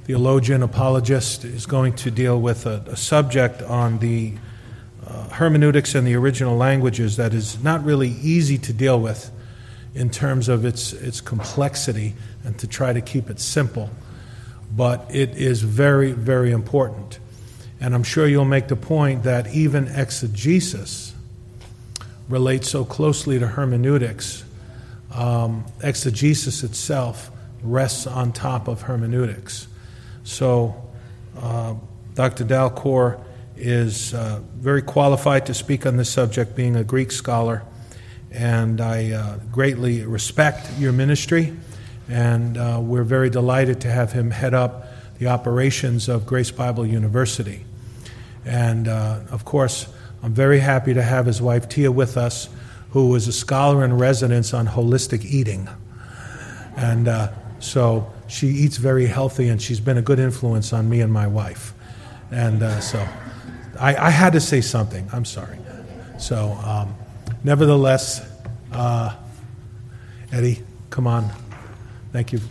theologian, apologist, is going to deal with a subject on the hermeneutics and the original languages that is not really easy to deal with in terms of its complexity and to try to keep it simple. But it is very, very important. And I'm sure you'll make the point that even exegesis relates so closely to hermeneutics. Exegesis itself rests on top of hermeneutics. So Dr. Dalcour is very qualified to speak on this subject, being a Greek scholar, and I greatly respect your ministry, and we're very delighted to have him head up the operations of Grace Bible University. And of course, I'm very happy to have his wife Tia with us, who is a scholar in residence on holistic eating. And so she eats very healthy, and she's been a good influence on me and my wife. And so I had to say something. I'm sorry. So nevertheless, Eddie, come on. Thank you.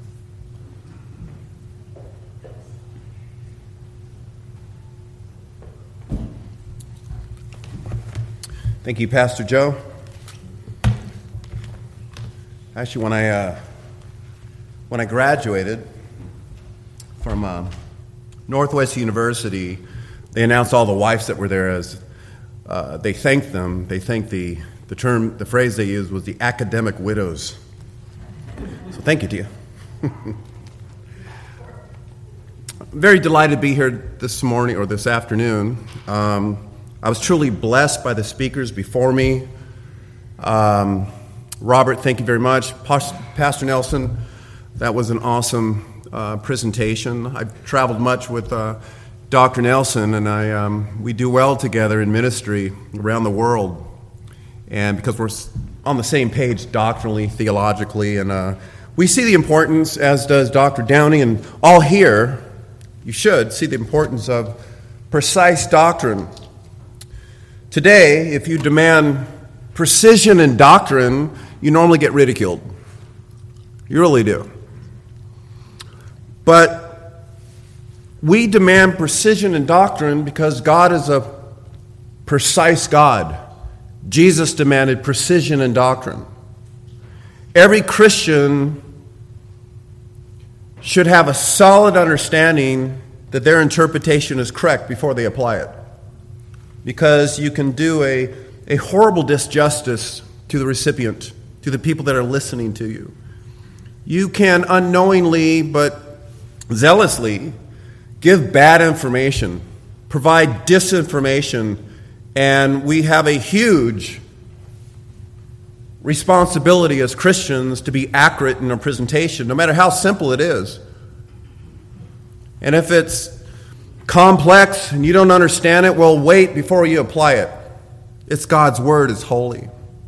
Thank you, Pastor Joe. Actually, when I graduated from Northwest University, they announced all the wives that were there as they thanked them. They thanked the phrase they used was the academic widows. So thank you, Tia. I'm very delighted to be here this morning or this afternoon. I was truly blessed by the speakers before me. Robert, thank you very much. Pastor Nelson, that was an awesome presentation. I've traveled much with Dr. Nelson, and we do well together in ministry around the world. And because we're on the same page doctrinally, theologically, and we see the importance, as does Dr. Downey, and all here, you should see the importance of precise doctrine. Today, if you demand precision in doctrine, you normally get ridiculed. You really do. But we demand precision in doctrine because God is a precise God. Jesus demanded precision in doctrine. Every Christian should have a solid understanding that their interpretation is correct before they apply it. Because you can do a horrible disjustice to the recipient, to the people that are listening to you. You can unknowingly but zealously give bad information, provide disinformation, and we have a huge responsibility as Christians to be accurate in our presentation, no matter how simple it is. And if it's complex and you don't understand it, well, wait before you apply it. It's God's word, it's holy.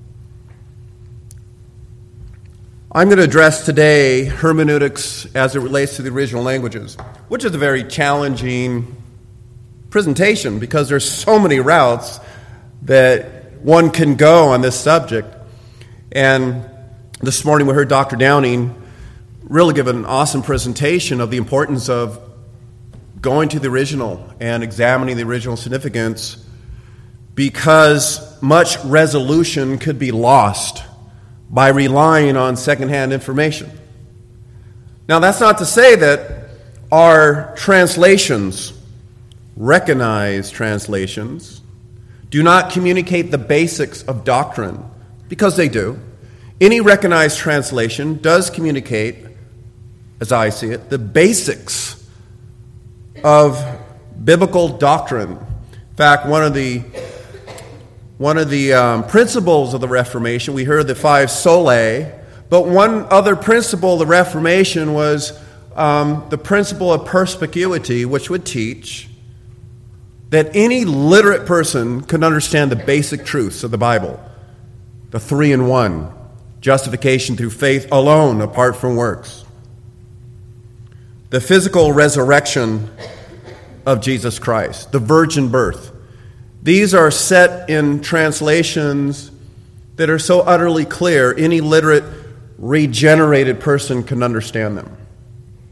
I'm going to address today hermeneutics as it relates to the original languages, which is a very challenging presentation because there's so many routes that one can go on this subject. And this morning we heard Dr. Downing really give an awesome presentation of the importance of going to the original and examining the original significance, because much resolution could be lost by relying on secondhand information. Now, that's not to say that our translations, recognized translations, do not communicate the basics of doctrine, because they do. Any recognized translation does communicate, as I see it, the basics of biblical doctrine. In fact, one of the principles of the Reformation, we heard the five solae, but one other principle of the Reformation was the principle of perspicuity, which would teach that any literate person could understand the basic truths of the Bible, the 3-in-1, justification through faith alone, apart from works, the physical resurrection of Jesus Christ, the virgin birth. These are set in translations that are so utterly clear, any literate, regenerated person can understand them.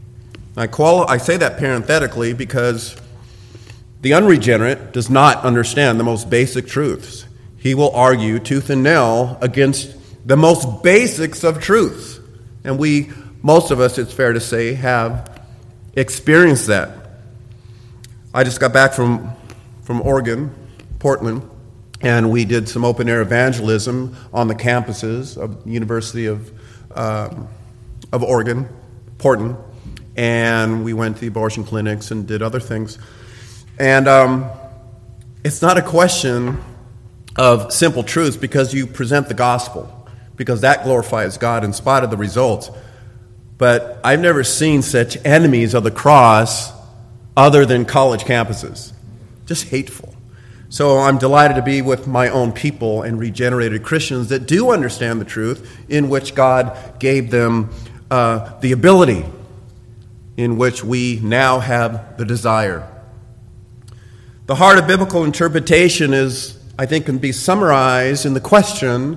I say that parenthetically because the unregenerate does not understand the most basic truths. He will argue tooth and nail against the most basics of truth. And most of us, it's fair to say, have experienced that. I just got back from Oregon, Portland, and we did some open-air evangelism on the campuses of the University of Oregon, Portland, and we went to the abortion clinics and did other things. And it's not a question of simple truths because you present the gospel, because that glorifies God in spite of the results. But I've never seen such enemies of the cross other than college campuses. Just hateful. So I'm delighted to be with my own people and regenerated Christians that do understand the truth, in which God gave them the ability, in which we now have the desire. The heart of biblical interpretation can be summarized in the question,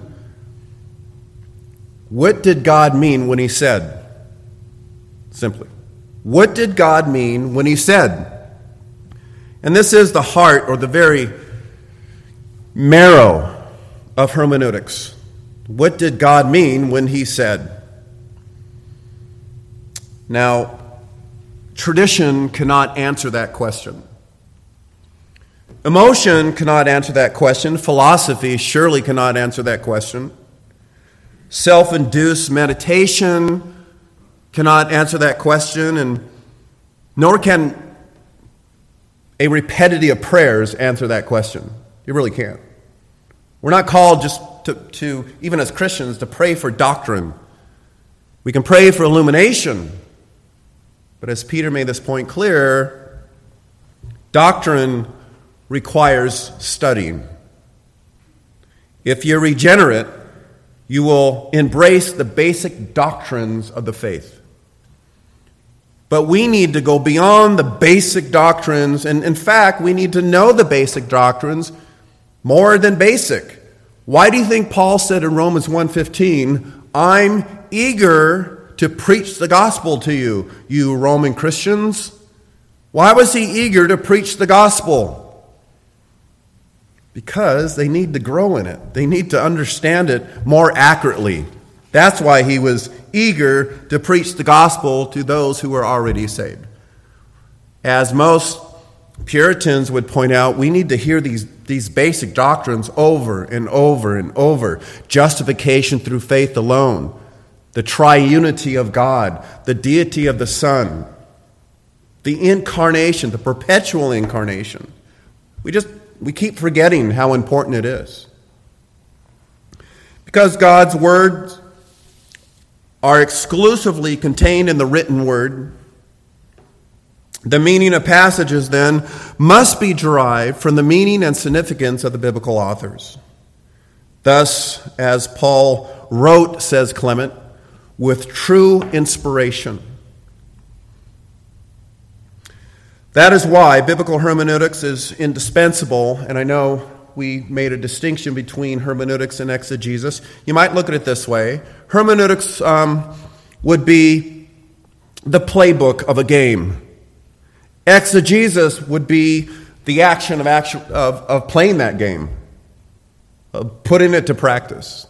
what did God mean when he said? Simply, what did God mean when he said? And this is the heart, or the very marrow of hermeneutics. What did God mean when he said? Now, tradition cannot answer that question. Emotion cannot answer that question. Philosophy surely cannot answer that question. Self-induced meditation cannot answer that question, and nor can a repetitive of prayers answer that question. You really can't. We're not called just to, even as Christians, to pray for doctrine. We can pray for illumination. But as Peter made this point clear, doctrine requires studying. If you're regenerate, you will embrace the basic doctrines of the faith. But we need to go beyond the basic doctrines, and in fact, we need to know the basic doctrines more than basic. Why do you think Paul said in Romans 1:15, I'm eager to preach the gospel to you, you Roman Christians? Why was he eager to preach the gospel? Because they need to grow in it. They need to understand it more accurately. That's why he was eager to preach the gospel to those who were already saved. As most Puritans would point out, we need to hear these basic doctrines over and over and over. Justification through faith alone, the triunity of God, the deity of the Son, the incarnation, the perpetual incarnation. We keep forgetting how important it is. Because God's words are exclusively contained in the written word, the meaning of passages then must be derived from the meaning and significance of the biblical authors. Thus, as Paul wrote, says Clement, with true inspiration. That is why biblical hermeneutics is indispensable, and I know we made a distinction between hermeneutics and exegesis. You might look at it this way. Hermeneutics would be the playbook of a game. Exegesis would be the action of playing that game, of putting it to practice.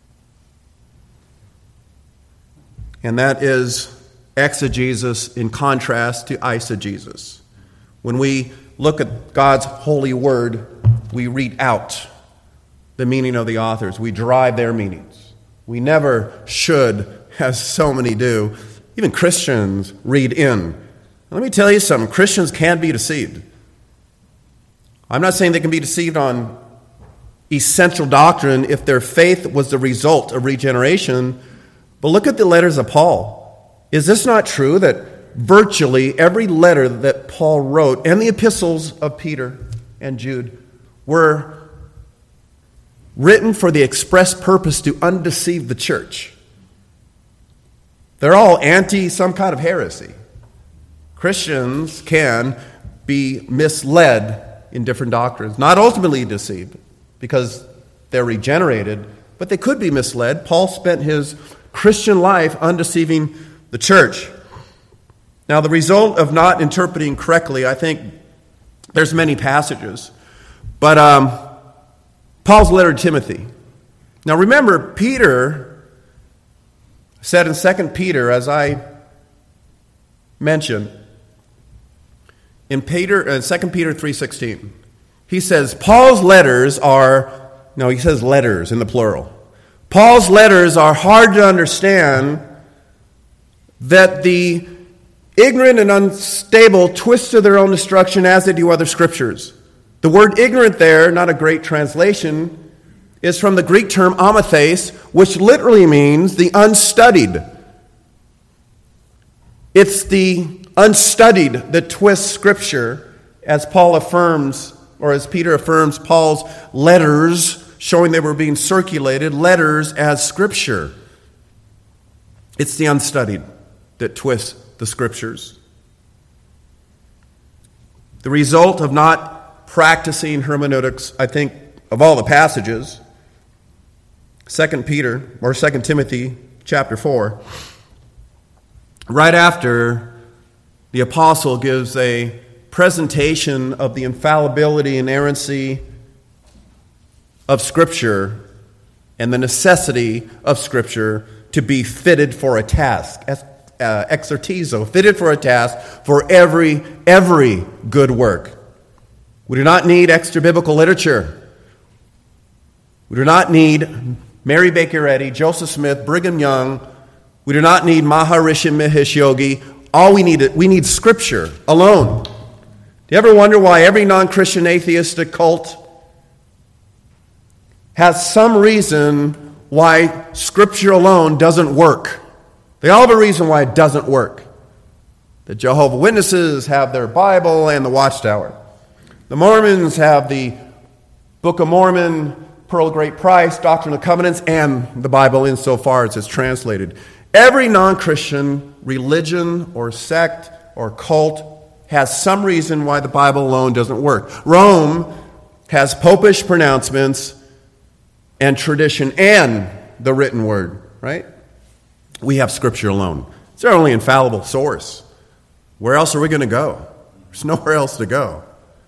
And that is exegesis in contrast to eisegesis. When we look at God's holy word, we read out the meaning of the authors. We derive their meanings. We never should, as so many do, even Christians, read in. Let me tell you something. Christians can be deceived. I'm not saying they can be deceived on essential doctrine if their faith was the result of regeneration, but look at the letters of Paul. Is this not true that virtually every letter that Paul wrote and the epistles of Peter and Jude were written for the express purpose to undeceive the church? They're all anti some kind of heresy. Christians can be misled in different doctrines, not ultimately deceived because they're regenerated, but they could be misled. Paul spent his Christian life undeceiving the church. Now, the result of not interpreting correctly, I think there's many passages. But Paul's letter to Timothy. Now, remember, Peter said in 2 Peter, as I mentioned, in 2 Peter 3:16, he says, Paul's letters are, no, he says letters in the plural. Paul's letters are hard to understand, that the ignorant and unstable twist to their own destruction as they do other scriptures. The word ignorant there, not a great translation, is from the Greek term amathes, which literally means the unstudied. It's the unstudied that twists Scripture, as Paul affirms, or as Peter affirms Paul's letters, showing they were being circulated, letters as Scripture. It's the unstudied that twists the Scriptures. The result of not practicing hermeneutics, I think, of all the passages, 2 Timothy chapter 4, right after the apostle gives a presentation of the infallibility and inerrancy of Scripture and the necessity of Scripture to be fitted for a task, exertizo, fitted for a task for every good work. We do not need extra biblical literature. We do not need Mary Baker Eddy, Joseph Smith, Brigham Young. We do not need Maharishi Mahesh Yogi. All we need Scripture alone. Do you ever wonder why every non-Christian atheistic cult has some reason why Scripture alone doesn't work? They all have a reason why it doesn't work. The Jehovah's Witnesses have their Bible and the Watchtower. The Mormons have the Book of Mormon, Pearl of Great Price, Doctrine of Covenants, and the Bible insofar as it's translated. Every non-Christian religion or sect or cult has some reason why the Bible alone doesn't work. Rome has popish pronouncements and tradition and the written word, right? We have Scripture alone. It's our only infallible source. Where else are we going to go? There's nowhere else to go.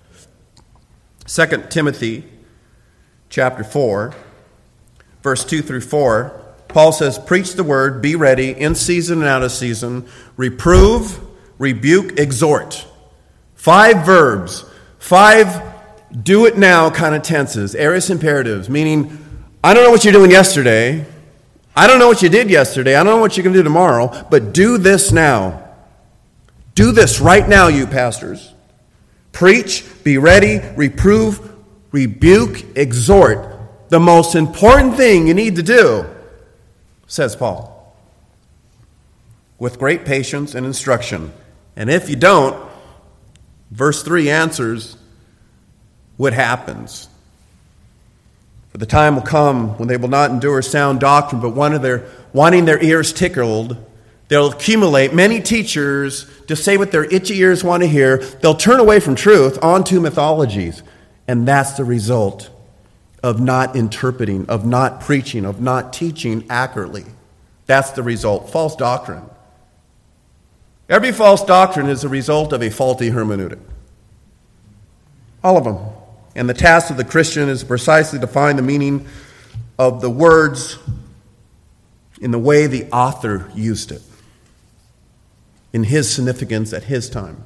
2 Timothy chapter 4, verse 2 through 4, Paul says, preach the word, be ready, in season and out of season, reprove, rebuke, exhort. 5 verbs, 5 do it now kind of tenses, aorist imperatives, meaning, I don't know what you're doing yesterday, I don't know what you did yesterday, I don't know what you're going to do tomorrow, but do this now. Do this right now, you pastors. Preach, be ready, reprove, rebuke, exhort. The most important thing you need to do, says Paul, with great patience and instruction. And if you don't, verse 3 answers what happens. For the time will come when they will not endure sound doctrine, but wanting their ears tickled, they'll accumulate many teachers to say what their itchy ears want to hear. They'll turn away from truth onto mythologies. And that's the result of not interpreting, of not preaching, of not teaching accurately. That's the result. False doctrine. Every false doctrine is a result of a faulty hermeneutic. All of them. And the task of the Christian is precisely to find the meaning of the words in the way the author used it, in his significance at his time.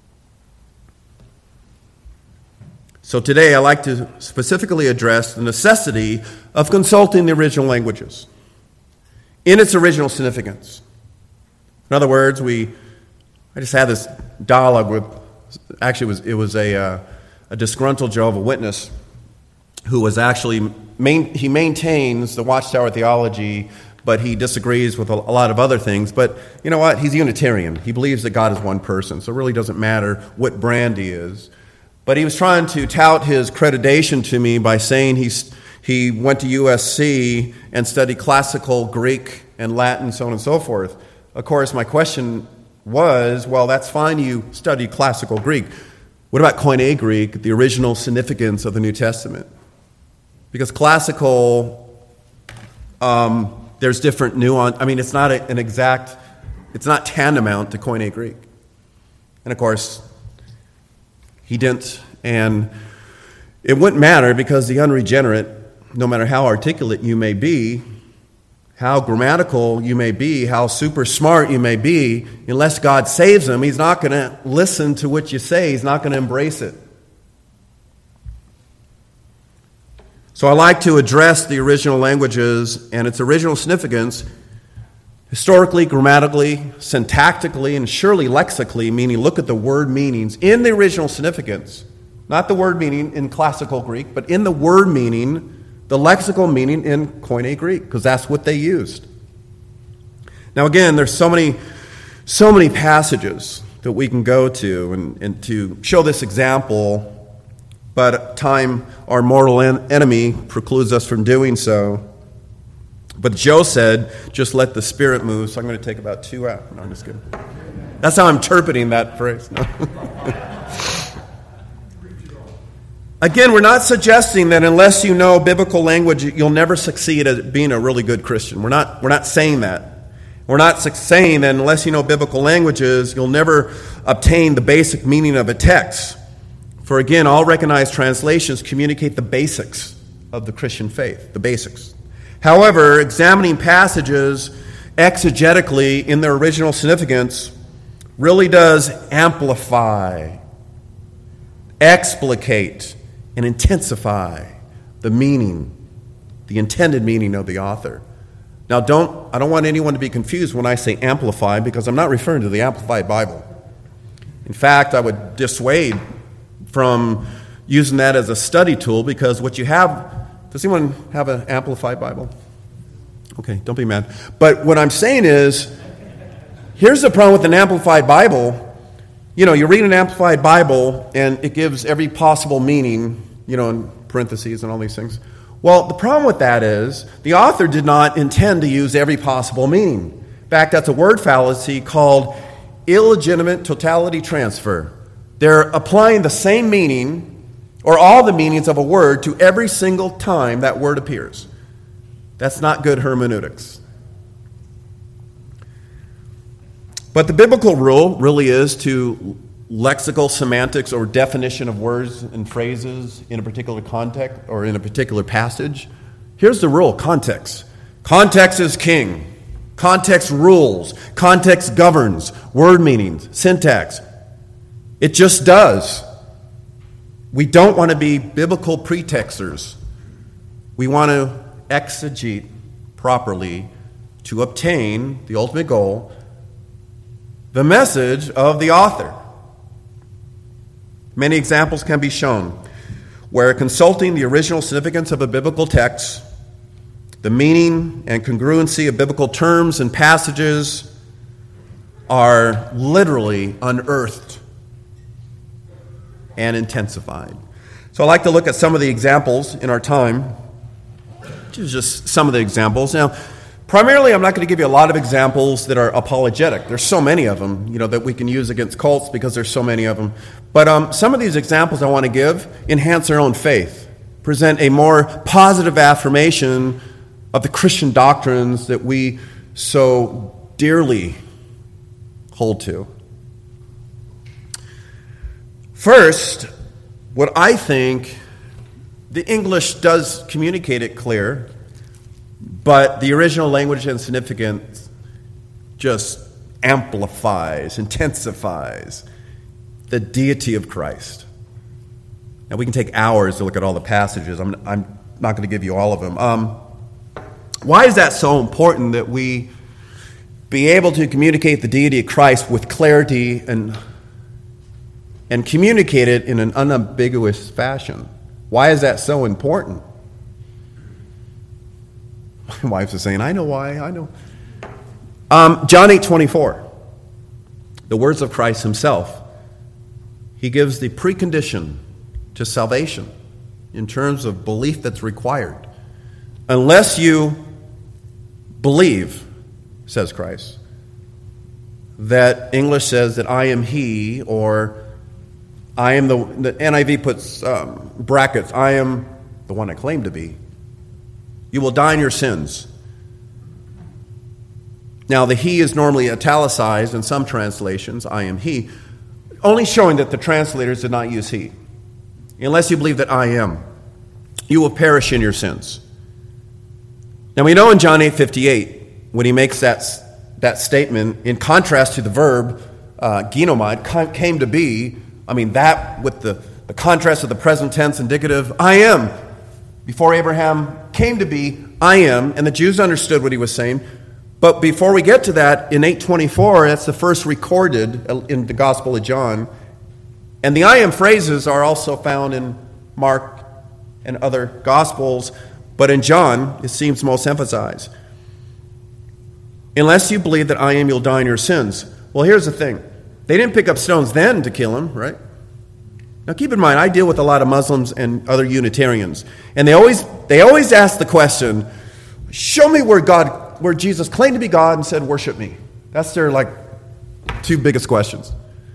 So today I'd like to specifically address the necessity of consulting the original languages in its original significance. In other words, I just had this dialogue with, actually it was a disgruntled Jehovah's Witness who was actually, he maintains the Watchtower theology, but he disagrees with a lot of other things. But you know what? He's Unitarian. He believes that God is one person, so it really doesn't matter what brand he is. But he was trying to tout his accreditation to me by saying he went to USC and studied classical Greek and Latin, so on and so forth. Of course, my question was, well, that's fine, you studied classical Greek. What about Koine Greek, the original significance of the New Testament? Because classical, there's different nuance. I mean, it's not it's not tantamount to Koine Greek. And of course, he didn't. And it wouldn't matter because the unregenerate, no matter how articulate you may be, how grammatical you may be, how super smart you may be, unless God saves him, he's not going to listen to what you say. He's not going to embrace it. So I like to address the original languages and its original significance historically, grammatically, syntactically, and surely lexically, meaning look at the word meanings in the original significance. Not the word meaning in classical Greek, but in the word meaning, the lexical meaning in Koine Greek, because that's what they used. Now again, there's so many passages that we can go to and to show this example, but time, our mortal enemy, precludes us from doing so. But Joe said, just let the Spirit move, so I'm going to take about 2 hours. No, I'm just kidding. That's how I'm interpreting that phrase. No. Again, we're not suggesting that unless you know biblical language, you'll never succeed at being a really good Christian. We're not saying that. We're not saying that unless you know biblical languages, you'll never obtain the basic meaning of a text. For again, all recognized translations communicate the basics of the Christian faith, the basics. However, examining passages exegetically in their original significance really does amplify, explicate, and intensify the meaning, the intended meaning of the author. Now, I don't want anyone to be confused when I say amplify, because I'm not referring to the Amplified Bible. In fact, I would dissuade from using that as a study tool, because what you have, does anyone have an Amplified Bible? Okay, don't be mad. But what I'm saying is, here's the problem with an Amplified Bible. You know, you read an Amplified Bible, and it gives every possible meaning, in parentheses and all these things. Well, the problem with that is, the author did not intend to use every possible meaning. In fact, that's a word fallacy called illegitimate totality transfer. They're applying the same meaning, or all the meanings of a word, to every single time that word appears. That's not good hermeneutics. But the biblical rule really is to lexical semantics or definition of words and phrases in a particular context or in a particular passage. Here's the rule: context. Context is king. Context rules. Context governs. Word meanings, syntax. It just does. We don't want to be biblical pretexters. We want to exegete properly to obtain the ultimate goal, the message of the author. Many examples can be shown where consulting the original significance of a biblical text, the meaning and congruency of biblical terms and passages are literally unearthed and intensified. So I'd like to look at some of the examples in our time. Just some of the examples. Now, primarily, I'm not going to give you a lot of examples that are apologetic. There's so many of them, that we can use against cults because there's so many of them. But some of these examples I want to give enhance our own faith, present a more positive affirmation of the Christian doctrines that we so dearly hold to. First, what I think, the English does communicate it clear, but the original language and significance just amplifies, intensifies the deity of Christ. Now, we can take hours to look at all the passages. I'm not going to give you all of them. Why is that so important that we be able to communicate the deity of Christ with clarity and communicate it in an unambiguous fashion? Why is that so important? My wife is saying, I know why, I know. John 8:24, the words of Christ himself. He gives the precondition to salvation in terms of belief that's required. Unless you believe, says Christ, that English says that I am he, or I am the NIV puts brackets, I am the one I claim to be. You will die in your sins. Now, the he is normally italicized in some translations, I am he. only showing that the translators did not use he. Unless you believe that I am, you will perish in your sins. Now we know in John 8:58, when he makes that statement, in contrast to the verb ginomai, came to be, that with the contrast of the present tense indicative, I am. Before Abraham came to be, I am, and the Jews understood what he was saying. But before we get to that, in 8:24, that's the first recorded in the Gospel of John. And the I am phrases are also found in Mark and other Gospels, but in John, it seems most emphasized. Unless you believe that I am, you'll die in your sins. Well, here's the thing. They didn't pick up stones then to kill him, right? Now keep in mind, I deal with a lot of Muslims and other Unitarians, and they always ask the question, show me where Jesus claimed to be God and said, worship me. That's their two biggest questions.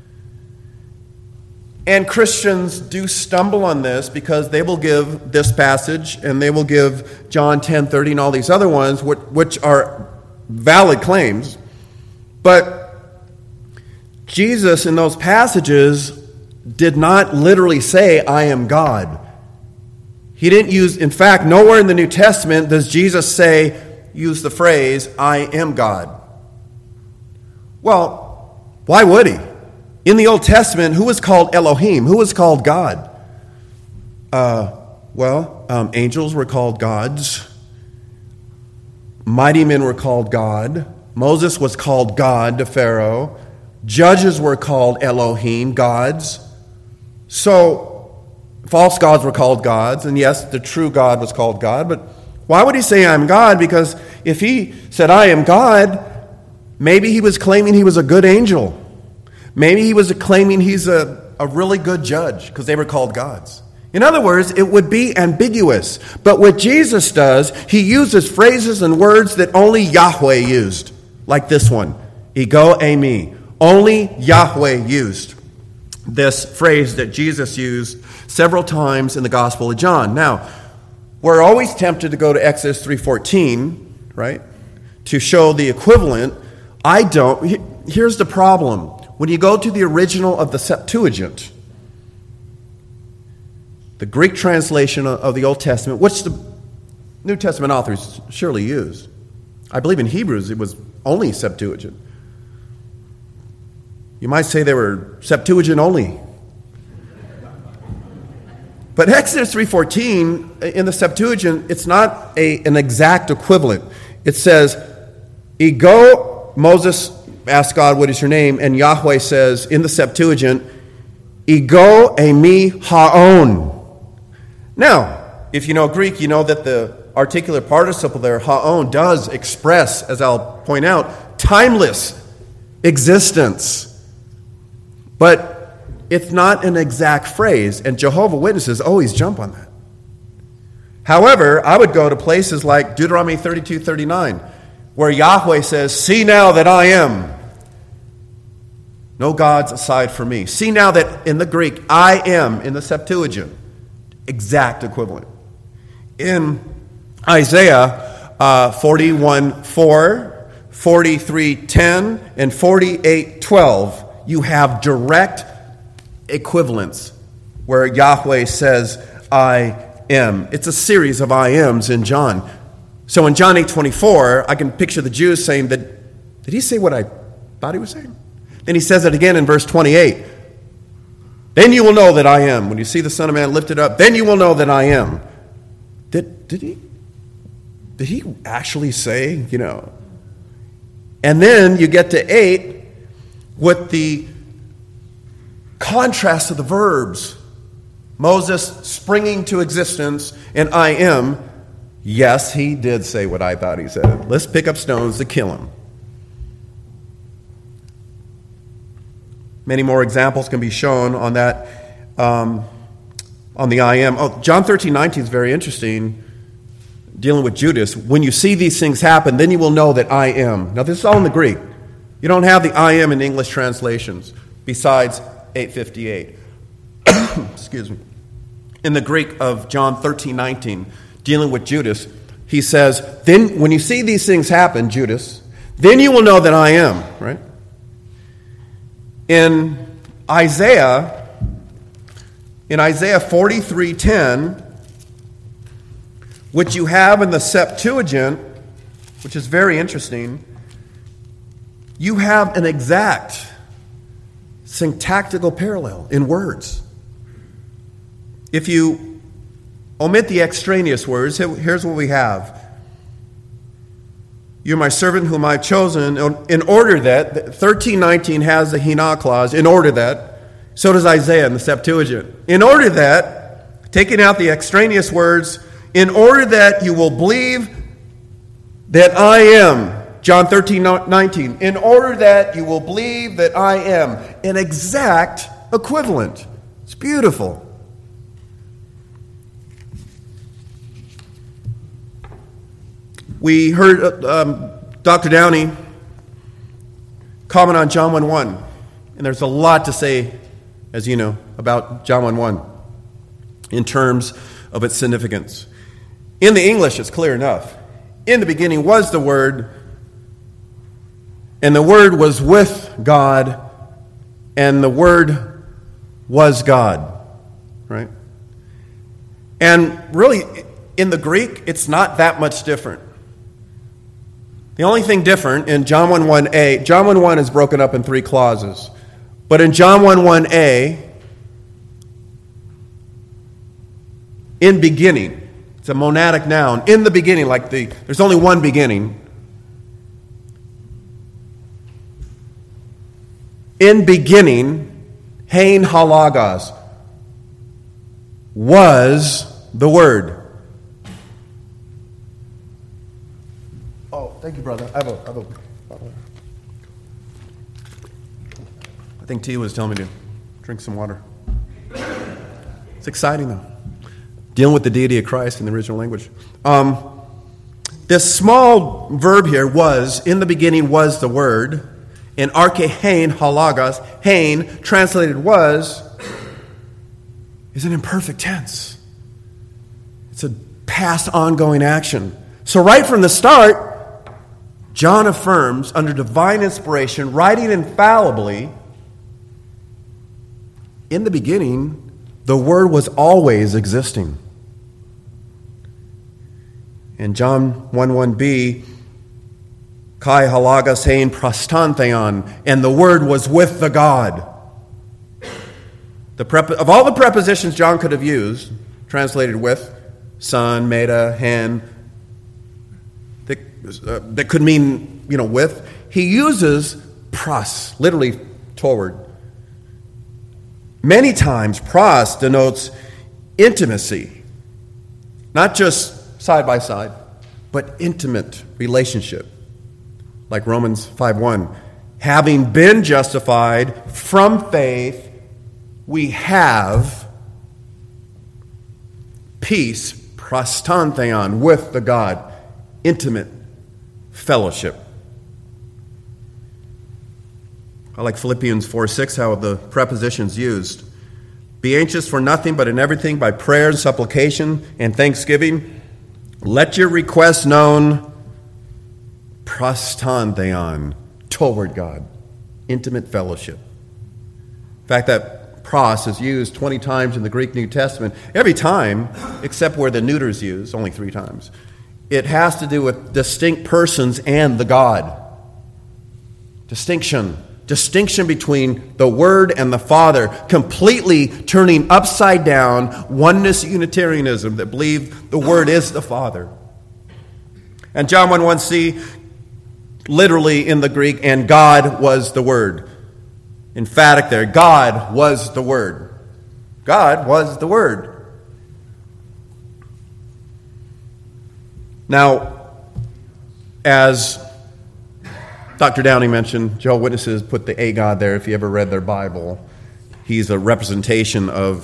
And Christians do stumble on this because they will give this passage and they will give John 10:30 and all these other ones, which are valid claims. But Jesus in those passages did not literally say, I am God. He didn't use, in fact, nowhere in the New Testament does Jesus use the phrase, I am God. Well, why would he? In the Old Testament, who was called Elohim? Who was called God? Angels were called gods. Mighty men were called God. Moses was called God to Pharaoh. Judges were called Elohim, gods. So, false gods were called gods, and yes, the true God was called God, but why would he say I am God? Because if he said I am God, maybe he was claiming he was a good angel. Maybe he was claiming he's a really good judge, because they were called gods. In other words, it would be ambiguous. But what Jesus does, he uses phrases and words that only Yahweh used, like this one, ego eimi. Only Yahweh used this phrase that Jesus used several times in the Gospel of John. Now, we're always tempted to go to Exodus 3:14, right, to show the equivalent. I don't. Here's the problem. When you go to the original of the Septuagint, the Greek translation of the Old Testament, which the New Testament authors surely used. I believe in Hebrews it was only Septuagint. You might say they were Septuagint only. But Exodus 3:14, in the Septuagint, it's not an exact equivalent. It says, Ego, Moses asked God, what is your name? And Yahweh says, in the Septuagint, Ego eimi haon. Now, if you know Greek, you know that the articular participle there, haon, does express, as I'll point out, timeless existence. But it's not an exact phrase, and Jehovah's Witnesses always jump on that. However, I would go to places like Deuteronomy 32:39, where Yahweh says, see now that I am. No gods aside from me. See now that in the Greek, I am, in the Septuagint, exact equivalent. In Isaiah 41:4, 43:10, and 48:12, you have direct equivalence where Yahweh says, I am. It's a series of I ams in John. So in John 8:24, I can picture the Jews saying that, did he say what I thought he was saying? Then he says it again in verse 28. Then you will know that I am. When you see the Son of Man lifted up, then you will know that I am. Did he actually say, And then you get to 8 with the contrast of the verbs. Moses springing to existence, and I am. Yes, he did say what I thought he said. Let's pick up stones to kill him. Many more examples can be shown on that, on the I am. Oh, John 13:19 is very interesting, dealing with Judas. When you see these things happen, then you will know that I am. Now, this is all in the Greek. You don't have the I am in English translations, besides 8:58. Excuse me. In the Greek of John 13:19, dealing with Judas, he says, then when you see these things happen, Judas, then you will know that I am, right? In Isaiah, in Isaiah 43:10, which you have in the Septuagint, which is very interesting, you have an exact syntactical parallel in words. If you omit the extraneous words, here's what we have. You're my servant whom I've chosen, in order that, 13:19 has the hina clause, in order that, so does Isaiah in the Septuagint. In order that, taking out the extraneous words, in order that you will believe that I am, John 13:19, in order that you will believe that I am, an exact equivalent. It's beautiful. We heard Dr. Downey comment on John 1:1, and there's a lot to say, as you know, about John 1:1 in terms of its significance. In the English, it's clear enough. In the beginning was the Word, and the Word was with God, and the Word was God. Right? And really, in the Greek, it's not that much different. The only thing different in John 1:1a, John 1:1 is broken up in 3 clauses. But in John 1:1a, in beginning, it's a monadic noun. In the beginning, there's only one beginning. In beginning, hein halagos, was the Word. Oh, thank you, brother. I think T was telling me to drink some water. It's exciting, though. Dealing with the deity of Christ in the original language. This small verb here, was, in the beginning was the Word, and arche hein halagos, hein, translated was, is an imperfect tense. It's a past ongoing action. So right from the start, John affirms, under divine inspiration, writing infallibly, in the beginning, the Word was always existing. In John 1:1b, kai halagos hein prostantheon, and the Word was with the God. Of all the prepositions John could have used, translated with, son, meta, hen, that could mean, with, he uses pros, literally toward. Many times, pros denotes intimacy, not just side by side, but intimate relationship. Like Romans 5:1, having been justified from faith, we have peace, prostantheon, with the God, intimate fellowship. I like Philippians 4:6, how the preposition's used. Be anxious for nothing, but in everything by prayer and supplication and thanksgiving, let your requests known, prostantheon, toward God, intimate fellowship. In fact, that pros is used 20 times in the Greek New Testament. Every time, except where the neuter's used, only 3 times. It has to do with distinct persons and the God. Distinction between the Word and the Father, completely turning upside down oneness Unitarianism that believe the Word is the Father. And John 1:1c, literally in the Greek, and God was the Word. Emphatic there, God was the Word. God was the Word. Now, as Dr. Downey mentioned, Jehovah's Witnesses put the A God there. If you ever read their Bible, he's a representation of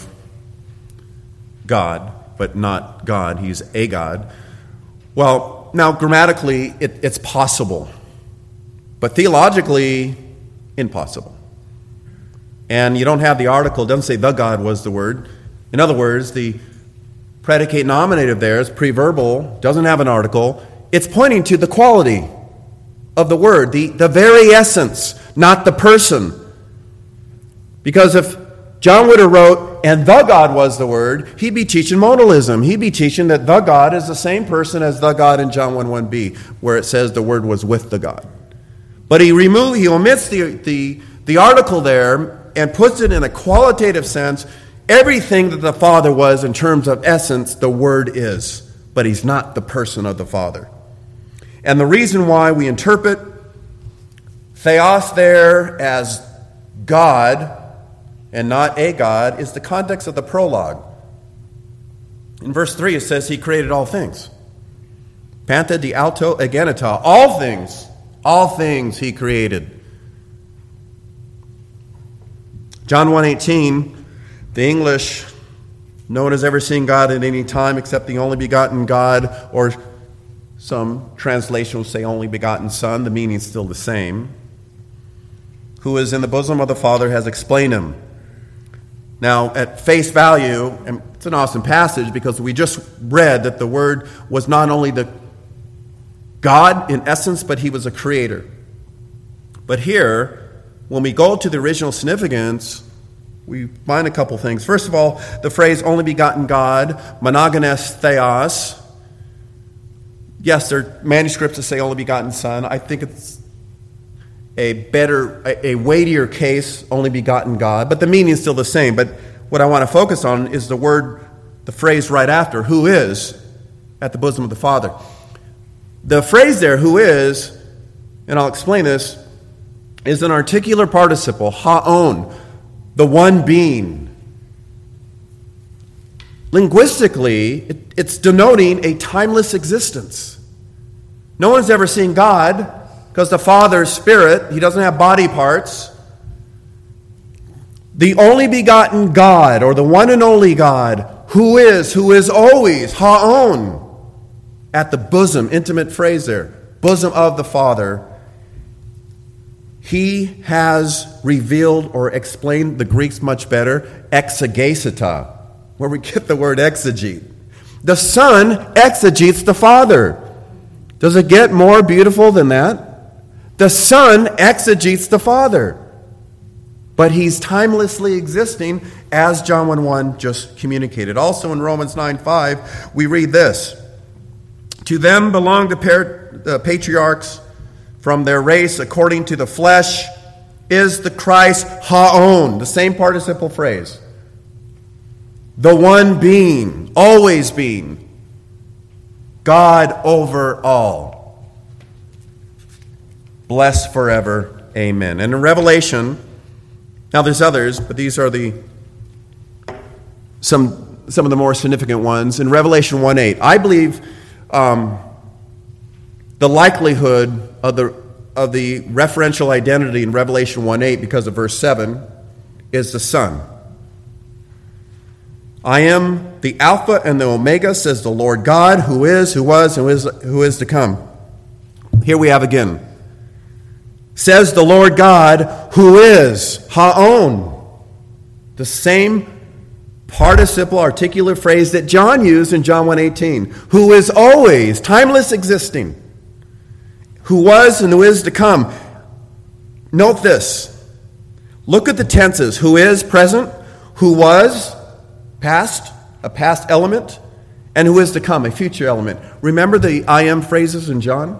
God, but not God. He's a God. Well, now grammatically, it's possible, but theologically, impossible. And you don't have the article. It doesn't say the God was the Word. In other words, the predicate nominative there is preverbal, doesn't have an article. It's pointing to the quality of the Word, the very essence, not the person. Because if John would have wrote, and the God was the Word, he'd be teaching modalism. He'd be teaching that the God is the same person as the God in John 1:1b, where it says the Word was with the God. But he omits the article there and puts it in a qualitative sense. Everything that the Father was in terms of essence, the Word is. But he's not the person of the Father. And the reason why we interpret theos there as God and not a God is the context of the prologue. In verse 3 it says he created all things. Panta di auto agenita, all things he created. John 1:18, the English, no one has ever seen God at any time except the only begotten God, or some translation will say only begotten Son, the meaning is still the same, who is in the bosom of the Father, has explained him. Now, at face value, and it's an awesome passage because we just read that the Word was not only the God in essence, but he was a creator. But here, when we go to the original significance, we find a couple things. First of all, the phrase only begotten God, monogenes theos. Yes, there are manuscripts that say only begotten Son. I think it's a weightier case, only begotten God, but the meaning is still the same. But what I want to focus on is the phrase right after, who is at the bosom of the Father. The phrase there, who is, and I'll explain this, is an articular participle, haon, the one being. Linguistically, it's denoting a timeless existence. No one's ever seen God, because the Father's Spirit, he doesn't have body parts. The only begotten God, or the one and only God, who is always, haon, at the bosom, intimate phrase there, bosom of the Father. He has revealed or explained, the Greek's much better, exegesita, where we get the word exegete. The Son exegetes the Father. Does it get more beautiful than that? The Son exegetes the Father. But he's timelessly existing, as John 1:1 just communicated. Also in Romans 9:5, we read this. To them belong the patriarchs, from their race according to the flesh is the Christ, haon, the same participle phrase. The one being, always being, God over all. Blessed forever. Amen. And in Revelation, now there's others, but these are some of the more significant ones. In Revelation 1:8, I believe the likelihood of the referential identity in Revelation 1:8, because of verse 7, is the Son. I am the Alpha and the Omega, says the Lord God, who is, who was, and who is to come. Here we have again. Says the Lord God, who is, haon. The same participle, articular phrase that John used in John 1:18. Who is always, timeless existing. Who was and who is to come. Note this. Look at the tenses. Who is, present. Who was, past, a past element. And who is to come, a future element. Remember the I am phrases in John?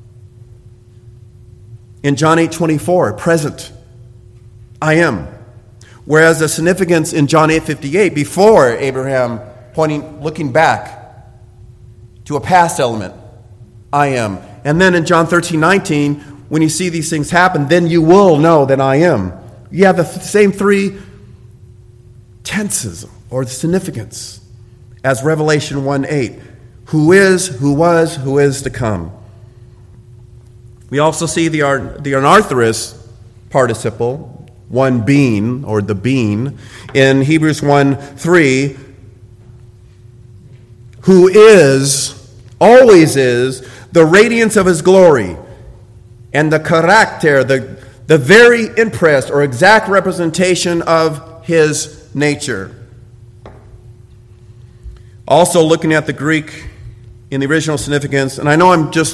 In John 8:24, present. I am. Whereas the significance in John 8:58, before Abraham, looking back to a past element, I am. And then in John 13:19, when you see these things happen, then you will know that I am. You have the same three tenses or the significance as Revelation 1:8. Who is, who was, who is to come. We also see the anarthrous participle, one being, or the being, in Hebrews 1:3, who is, always is, the radiance of his glory, and the character, the very impress or exact representation of his nature. Also looking at the Greek in the original significance, and I know I'm just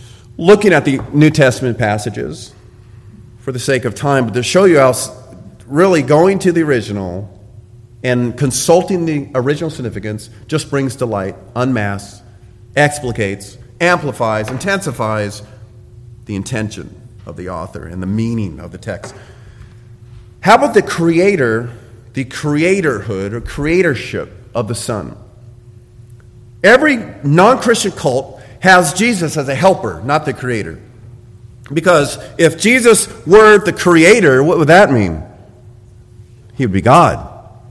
looking at the New Testament passages for the sake of time, but to show you how really going to the original and consulting the original significance just brings to light, unmasks, explicates, amplifies, intensifies the intention of the author and the meaning of the text. How about the creator, the creatorhood or creatorship of the Son? Every non-Christian cult has Jesus as a helper, not the creator. Because if Jesus were the creator, what would that mean? He would be God.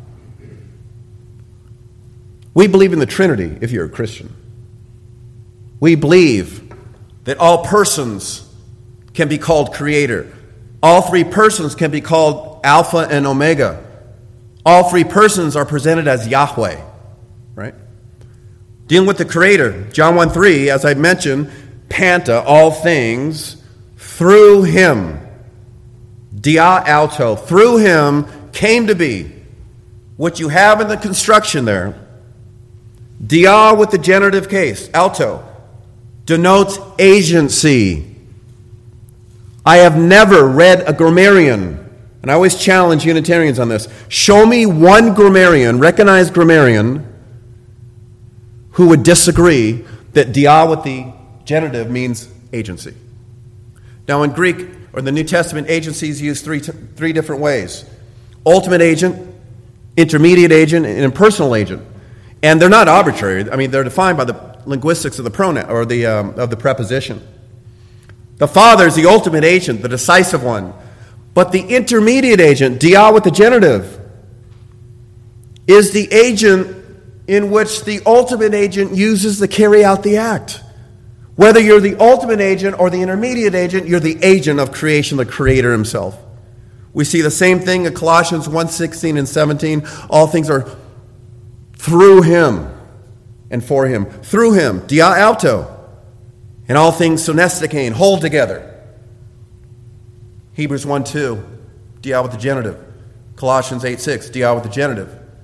We believe in the Trinity if you're a Christian. We believe that all persons can be called creator. All three persons can be called Alpha and Omega. All three persons are presented as Yahweh, right? Dealing with the creator, John 1:3, as I mentioned, Panta, all things, through him, dia auto, through him came to be. What you have in the construction there, dia with the genitive case, auto, denotes agency. I have never read a grammarian, and I always challenge Unitarians on this. Show me one grammarian, recognized grammarian, who would disagree that dia with the genitive means agency. Now in Greek, or the New Testament, agency is used three different ways. Ultimate agent, intermediate agent, and impersonal agent. And they're not arbitrary. I mean, they're defined by the linguistics of the pronoun, or of the preposition. The Father is the ultimate agent, the decisive one. But the intermediate agent, dia with the genitive, is the agent in which the ultimate agent uses to carry out the act. Whether you're the ultimate agent or the intermediate agent, you're the agent of creation, the creator himself. We see the same thing in Colossians 1:16 and 17. All things are through him and for him. Through him, dia auto. And all things sonestikein, hold together. Hebrews 1:2, dia with the genitive. Colossians 8:6, dia with the genitive.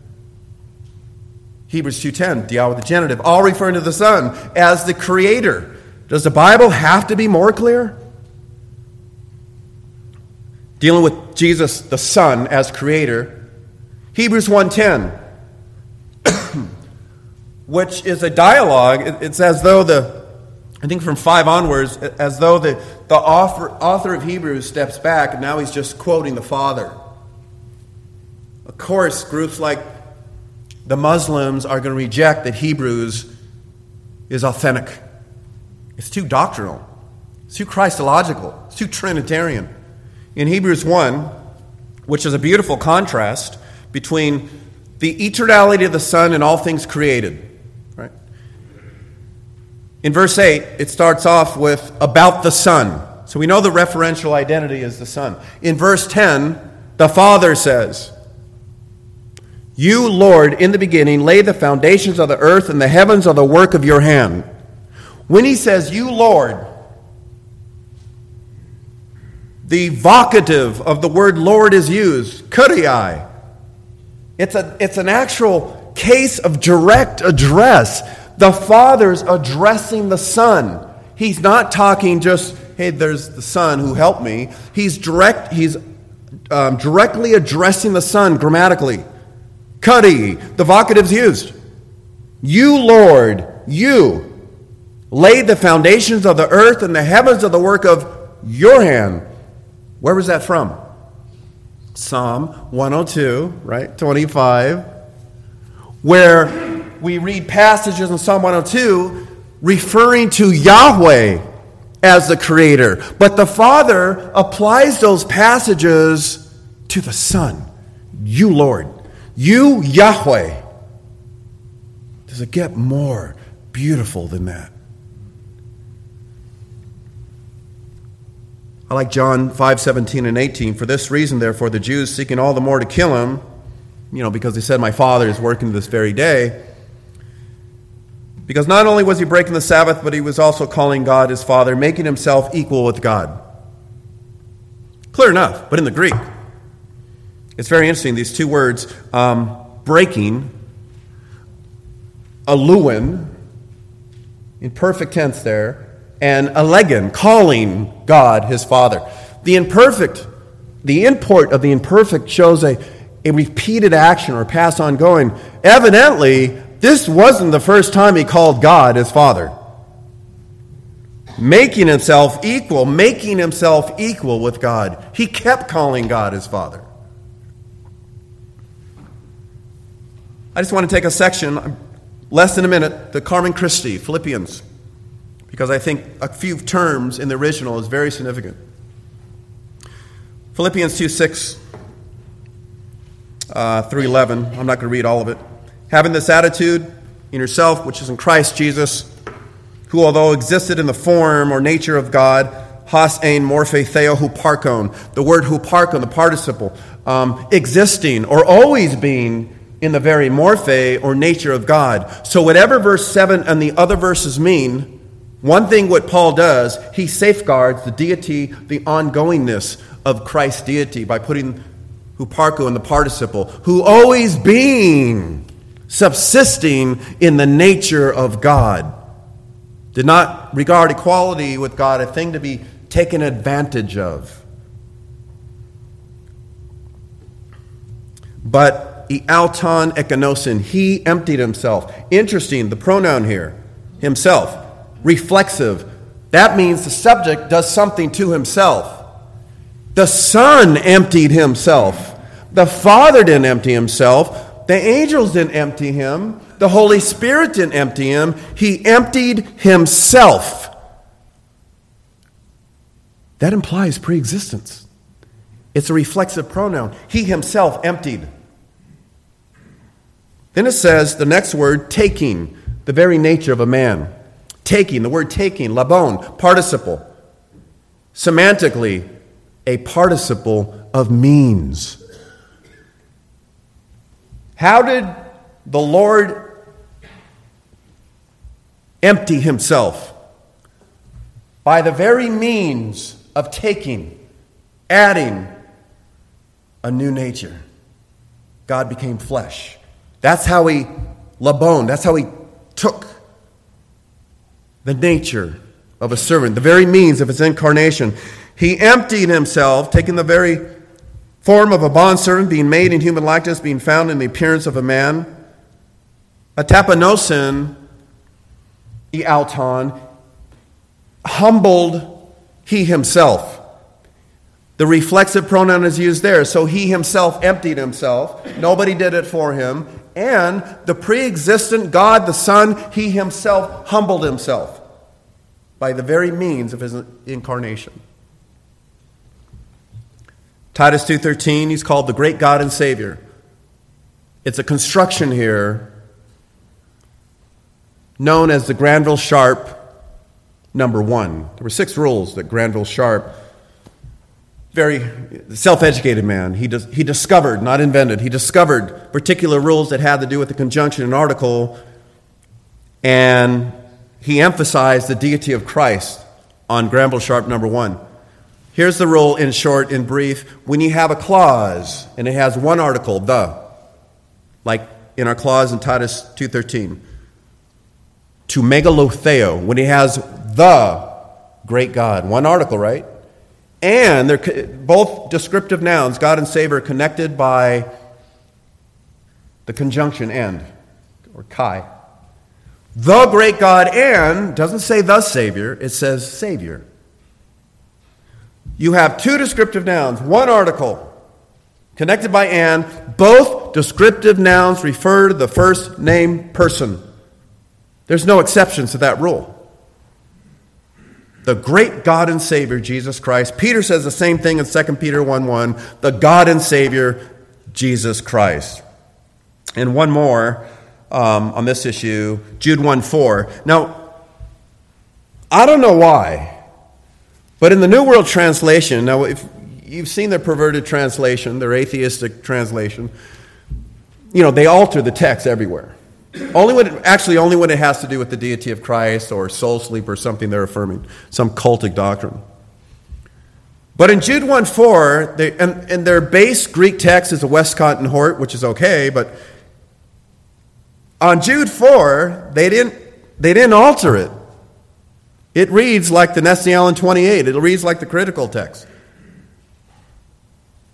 Hebrews 2:10, dia with the genitive. All referring to the Son as the creator. Does the Bible have to be more clear? Dealing with Jesus, the Son, as creator. Hebrews 1:10, which is a dialogue. It's as though I think from 5 onwards, as though the author of Hebrews steps back and now he's just quoting the Father. Of course, groups like the Muslims are going to reject that Hebrews is authentic. It's too doctrinal. It's too Christological. It's too Trinitarian. In Hebrews 1, which is a beautiful contrast between the eternality of the Son and all things created, right? In verse 8, it starts off with about the Son. So we know the referential identity is the Son. In verse 10, the Father says, "You, Lord, in the beginning laid the foundations of the earth, and the heavens are the work of your hand." When he says, "You, Lord," the vocative of the word Lord is used, kuriai. It's an actual case of direct address. The Father's addressing the Son. He's not talking just, hey, there's the Son who helped me. He's directly addressing the Son grammatically. Kuri, the vocative's used. You, Lord, you laid the foundations of the earth, and the heavens are the work of your hand. Where was that from? Psalm 102, right? 25. Where we read passages in Psalm 102 referring to Yahweh as the creator. But the Father applies those passages to the Son. You, Lord. You, Yahweh. Does it get more beautiful than that? I like John 5:17 and 18. For this reason, therefore, the Jews, seeking all the more to kill him, because they said, my Father is working this very day. Because not only was he breaking the Sabbath, but he was also calling God his Father, making himself equal with God. Clear enough, but in the Greek, it's very interesting, these two words, breaking, aluin, in perfect tense there, and alegen, calling God his Father. The imperfect the import of the imperfect shows a repeated action or past ongoing. Evidently, this wasn't the first time he called God his Father. Making himself equal with God. He kept calling God his Father. I just want to take a section, less than a minute, the Carmen Christi, Philippians, because I think a few terms in the original is very significant. Philippians 2:6 through 11. I'm not going to read all of it. Having this attitude in yourself, which is in Christ Jesus, who although existed in the form or nature of God, has ein morphe theo huparkon. The word huparkon, the participle, existing or always being in the very morphe or nature of God. So whatever verse 7 and the other verses mean, one thing what Paul does, he safeguards the deity, the ongoingness of Christ's deity by putting huparko in the participle, who always being, subsisting in the nature of God, did not regard equality with God a thing to be taken advantage of, but iauton ekenosin, he emptied himself. Interesting, the pronoun here, himself, reflexive. That means the subject does something to himself. The Son emptied himself. The Father didn't empty himself. The angels didn't empty him. The Holy Spirit didn't empty him. He emptied himself. That implies pre-existence. It's a reflexive pronoun. He himself emptied. Then it says, the next word, taking, the very nature of a man. Taking, the word taking, labon, participle. Semantically, a participle of means. How did the Lord empty himself? By the very means of taking, adding a new nature. God became flesh. That's how he, labon, that's how he took the nature of a servant, the very means of his incarnation. He emptied himself, taking the very form of a bondservant, being made in human likeness, being found in the appearance of a man. A tapanosin, iauton, humbled he himself. The reflexive pronoun is used there. So he himself emptied himself. Nobody did it for him. And the pre-existent God, the Son, he himself humbled himself by the very means of his incarnation. Titus 2:13, he's called the great God and Savior. It's a construction here known as the Granville Sharp number 1. There were 6 rules that Granville Sharp, very self-educated man, he discovered, not invented, he discovered particular rules that had to do with the conjunction and article, and he emphasized the deity of Christ on Granville Sharp number 1. Here's the rule in short, in brief. When you have a clause and it has one article, the, like in our clause in Titus 2:13, to megalotheo, when it has the great God, one article, right? And they're both descriptive nouns, God and Savior, connected by the conjunction and, or kai. The great God and doesn't say the Savior, it says Savior. You have 2 descriptive nouns, one article, connected by and. Both descriptive nouns refer to the first name person. There's no exceptions to that rule. The great God and Savior, Jesus Christ. Peter says the same thing in 2 Peter 1:1. The God and Savior, Jesus Christ. And one more on this issue, Jude 1:4. Now, I don't know why, but in the New World Translation, now if you've seen their perverted translation, their atheistic translation, they alter the text everywhere. Only when it has to do with the deity of Christ or soul sleep or something they're affirming, some cultic doctrine. But in Jude 1:4, and their base Greek text is a Westcott and Hort, which is okay, but on Jude 4, they didn't alter it. It reads like the Nestle-Aland 28. It reads like the critical text.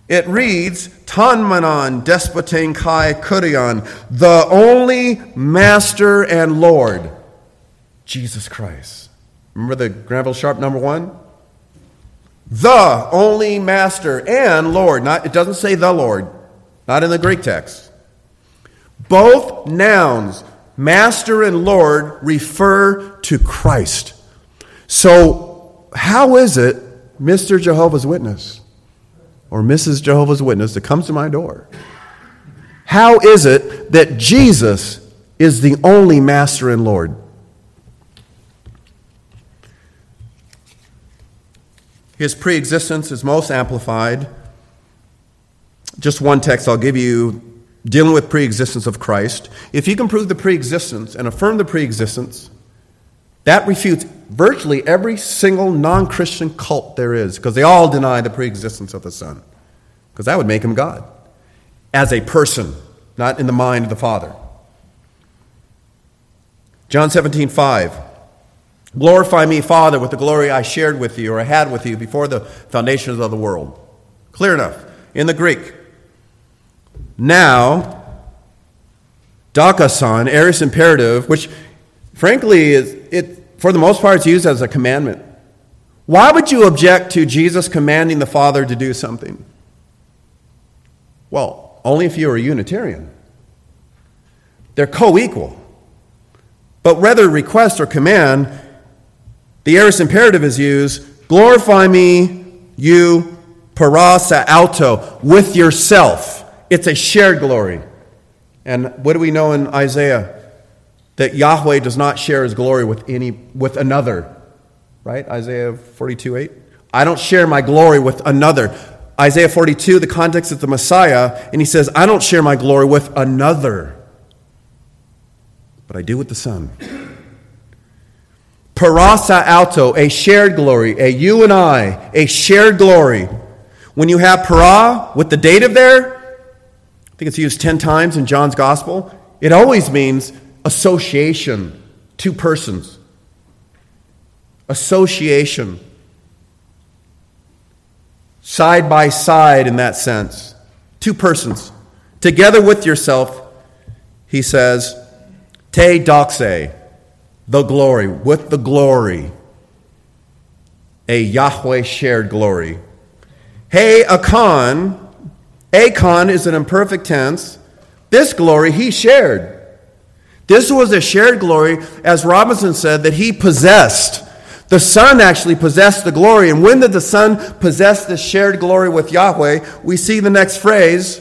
It reads, Tanmanon despotein kai kurion, the only Master and Lord, Jesus Christ. Remember the Granville Sharp number 1? The only Master and Lord. It doesn't say the Lord, not in the Greek text. Both nouns, Master and Lord, refer to Christ. So, how is it, Mr. Jehovah's Witness or Mrs. Jehovah's Witness that comes to my door, how is it that Jesus is the only Master and Lord? His preexistence is most amplified. Just one text I'll give you dealing with preexistence of Christ. If you can prove the preexistence and affirm the preexistence, that refutes virtually every single non-Christian cult there is, because they all deny the preexistence of the Son, because that would make him God as a person, not in the mind of the Father. John 17:5. Glorify me, Father, with the glory I shared with you or I had with you before the foundations of the world. Clear enough. In the Greek. Now, dakason, aorist imperative, which frankly is for the most part it's used as a commandment. Why would you object to Jesus commanding the Father to do something? Well, only if you're a Unitarian. They're co-equal. But whether request or command, the aorist imperative is used, glorify me, you, para sa auto, with yourself. It's a shared glory. And what do we know in Isaiah? That Yahweh does not share his glory with another. Right? Isaiah 42:8. I don't share my glory with another. Isaiah 42, the context is the Messiah, and he says, I don't share my glory with another, but I do with the Son. Parasa alto, a shared glory, a you and I, a shared glory. When you have para with the dative there, I think it's used 10 times in John's Gospel, it always means association, two persons. Association. Side by side in that sense. Two persons. Together with yourself, he says, te doxe, the glory, with the glory. A Yahweh shared glory. Hey akon is an imperfect tense. This glory he shared. This was a shared glory, as Robinson said, that he possessed. The Son actually possessed the glory. And when did the Son possess this shared glory with Yahweh? We see the next phrase.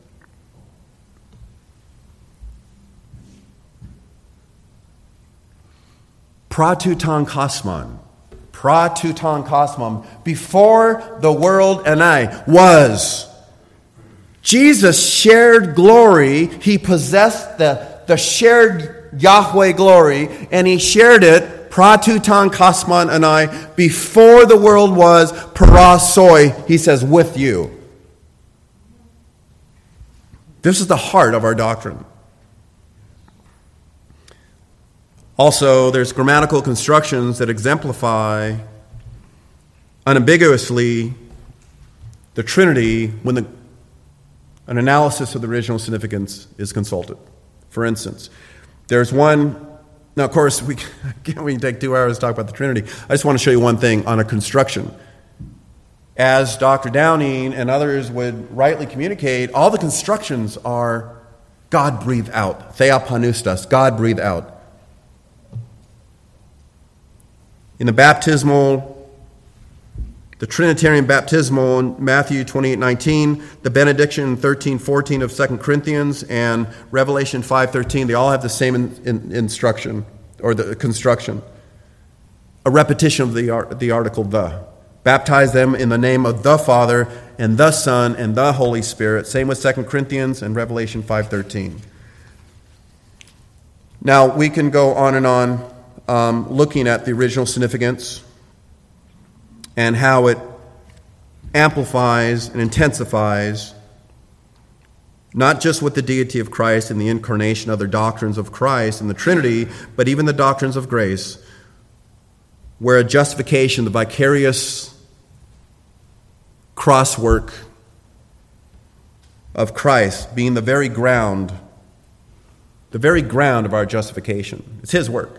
Pratuton kosmon. Pratuton kosmon. Before the world and I was. Jesus shared glory. He possessed the shared Yahweh glory, and he shared it, pratuton kosmon and I, before the world was, parasoi, he says, with you. This is the heart of our doctrine. Also, there's grammatical constructions that exemplify unambiguously the Trinity when an analysis of the original significance is consulted. For instance, there's one. Now, of course, we can take 2 hours to talk about the Trinity. I just want to show you one thing on a construction. As Dr. Downing and others would rightly communicate, all the constructions are God breathed out. Theopanustas, God breathed out. In the Trinitarian baptismal in Matthew 28:19, the benediction in 13:14 of 2 Corinthians, and Revelation 5:13, they all have the same instruction, or the construction. A repetition of the article the. Baptize them in the name of the Father, and the Son, and the Holy Spirit. Same with 2 Corinthians and Revelation 5:13. Now, we can go on and on looking at the original significance and how it amplifies and intensifies, not just with the deity of Christ and the incarnation, other doctrines of Christ and the Trinity, but even the doctrines of grace, where a justification, the vicarious cross work, of Christ being the very ground of our justification. It's his work.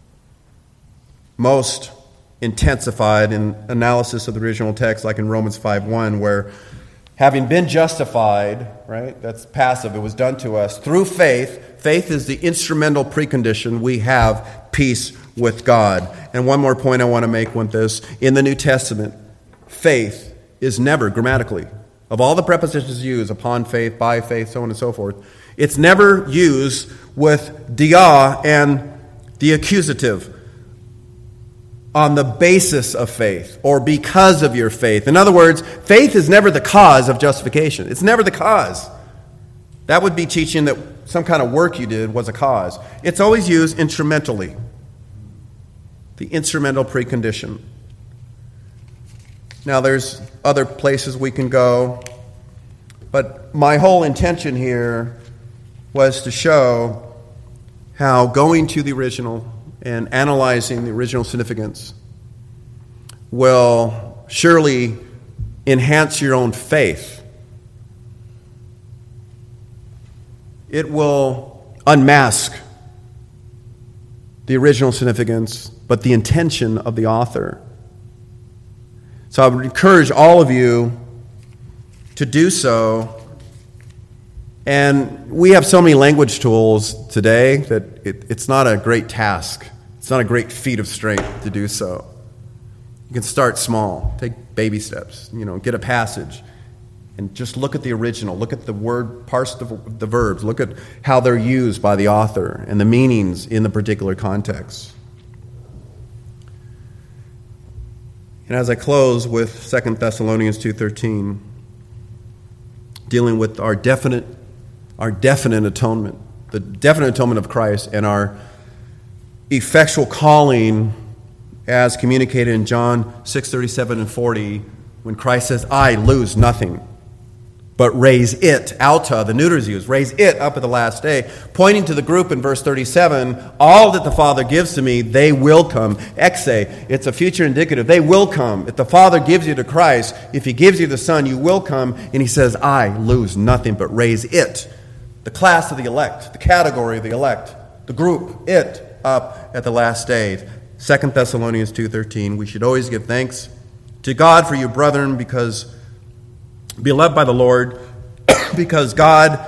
Most intensified in analysis of the original text, like in Romans 5:1, where having been justified, right, that's passive, it was done to us through faith. Faith is the instrumental precondition. We have peace with God. And one more point I want to make with this. In the New Testament, faith is never, grammatically, of all the prepositions used, upon faith, by faith, so on and so forth, it's never used with dia and the accusative, on the basis of faith or because of your faith. In other words, faith is never the cause of justification. It's never the cause. That would be teaching that some kind of work you did was a cause. It's always used instrumentally. The instrumental precondition. Now, there's other places we can go, but my whole intention here was to show how going to the original and analyzing the original significance will surely enhance your own faith. It will unmask the original significance, but the intention of the author. So I would encourage all of you to do so. And we have so many language tools today that it's not a great task. It's not a great feat of strength to do so. You can start small, take baby steps, get a passage, and just look at the original. Look at the word, parse the verbs. Look at how they're used by the author and the meanings in the particular context. And as I close with 2 Thessalonians 2:13, dealing with our definite atonement, the definite atonement of Christ, and our effectual calling as communicated in John 6:37 and 40, when Christ says, I lose nothing, but raise it, alta, the neuter is used, raise it up at the last day, pointing to the group in verse 37, all that the Father gives to me, they will come. Exe, it's a future indicative. They will come. If the Father gives you to Christ, if he gives you the Son, you will come. And he says, I lose nothing, but raise it. The class of the elect, the category of the elect, the group, it, up at the last day. 2 Thessalonians 2:13, we should always give thanks to God for you, brethren, because beloved by the Lord, because God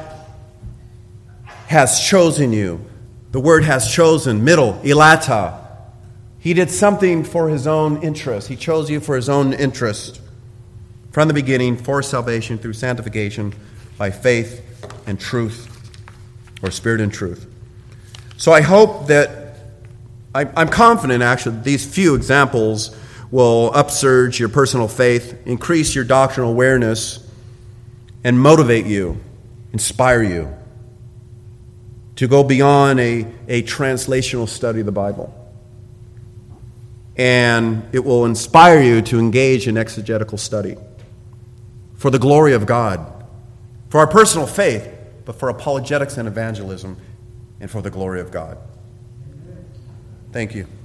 has chosen you. The word has chosen, middle, elata. He did something for his own interest. He chose you for his own interest from the beginning for salvation through sanctification by faith and truth, or spirit and truth. So I hope that, I'm confident actually that these few examples will upsurge your personal faith, increase your doctrinal awareness, and motivate you, inspire you to go beyond a translational study of the Bible. And it will inspire you to engage in exegetical study for the glory of God, for our personal faith, but for apologetics and evangelism, and for the glory of God. Thank you.